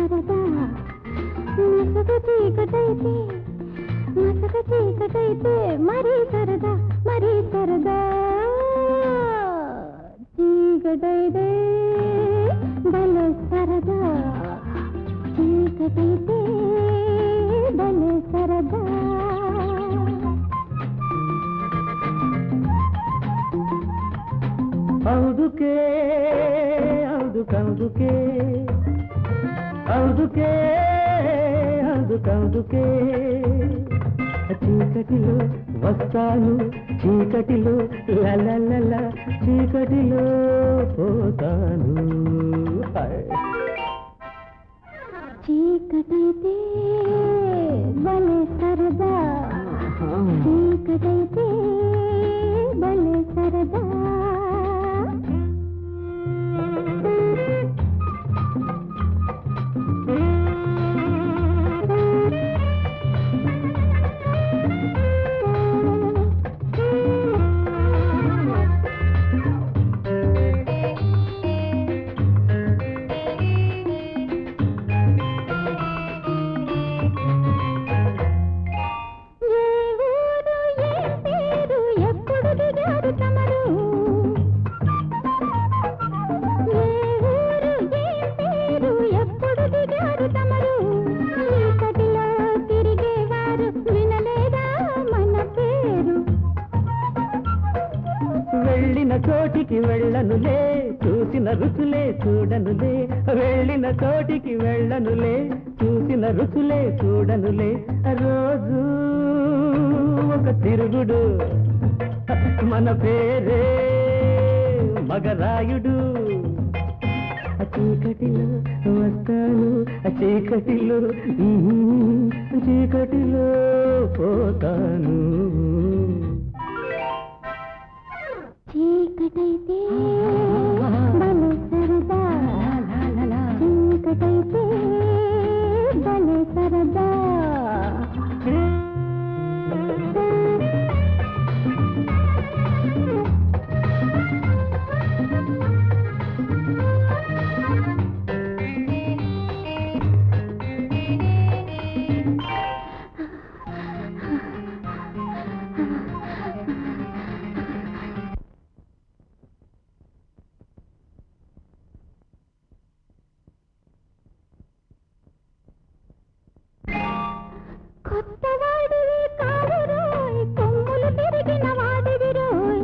సరదా మసక చీకటైతే మరీ సరదా చీకటైతే భలే సరదా చీకటైతే భలే సరదా అందుకే చీకటిలో వస్తాను చీకటిలో లలలల చీకటిలో పోతాను చీకటైతే భలే సరదా చీకటైతే భలే సరదా వెళ్ళిన చోటికి వెళ్ళనులే చూసిన రుచులే చూడనులే వెళ్ళిన చోటికి వెళ్ళనులే చూసిన రుచులే చూడనులే రోజు ఒక తిరుగుడు మన పేరే మగరాయుడు చీకటిలో వస్తాను చీకటిలో పోతాను చీకటైతే భలే సరదా చీకటైతే భలే సరదా కొత్తవాడివి కావురోయ్ కొమ్ములు తిరిగిన వాడివి రోయ్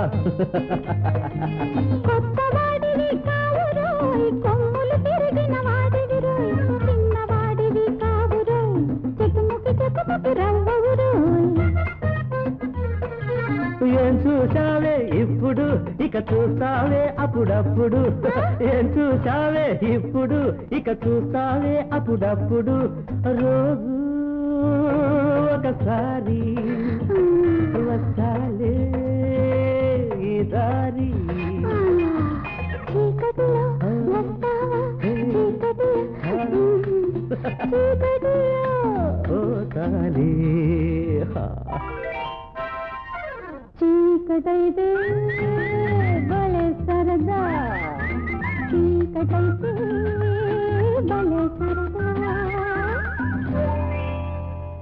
కొత్తవాడివి కావురోయ్ కొమ్ములు తిరిగిన వాడివి రోయ్ చిన్నవాడివి కావురోయ్ చెకుముకి రవ్వవు రోయ్ ఏం చూసావే ఇప్పుడు ఇక చూస్తావే అప్పుడప్పుడు ఏం చూసావే ఇప్పుడు ఇక చూస్తావే అప్పుడప్పుడు రోజు ఒకసారి వస్తాలే ఈ దారి చీకటిలో వస్తావా చీకటిలో పోతాలే చీకటైతే భలే సరదా చీకటైతే భలే సరదా